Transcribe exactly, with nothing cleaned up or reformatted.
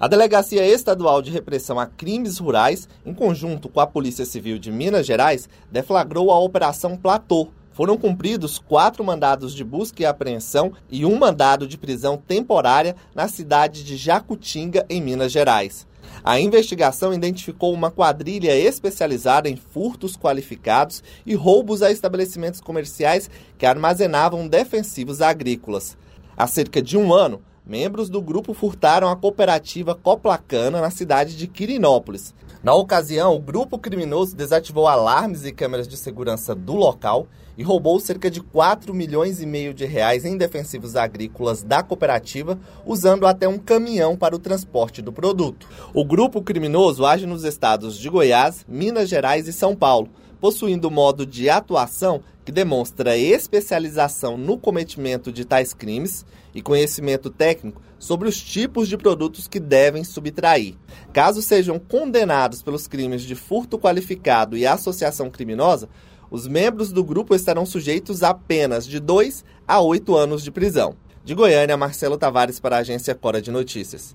A Delegacia Estadual de Repressão a Crimes Rurais, em conjunto com a Polícia Civil de Minas Gerais, deflagrou a Operação Platô. Foram cumpridos quatro mandados de busca e apreensão e um mandado de prisão temporária na cidade de Jacutinga, em Minas Gerais. A investigação identificou uma quadrilha especializada em furtos qualificados e roubos a estabelecimentos comerciais que armazenavam defensivos agrícolas. Há cerca de um ano, membros do grupo furtaram a cooperativa Coplacana na cidade de Quirinópolis. Na ocasião, o grupo criminoso desativou alarmes e câmeras de segurança do local e roubou cerca de quatro milhões e meio de reais em defensivos agrícolas da cooperativa, usando até um caminhão para o transporte do produto. O grupo criminoso age nos estados de Goiás, Minas Gerais e São Paulo, possuindo modo de atuação que demonstra especialização no cometimento de tais crimes e conhecimento técnico sobre os tipos de produtos que devem subtrair. Caso sejam condenados pelos crimes de furto qualificado e associação criminosa, os membros do grupo estarão sujeitos a penas de dois a oito anos de prisão. De Goiânia, Marcelo Tavares para a Agência Cora de Notícias.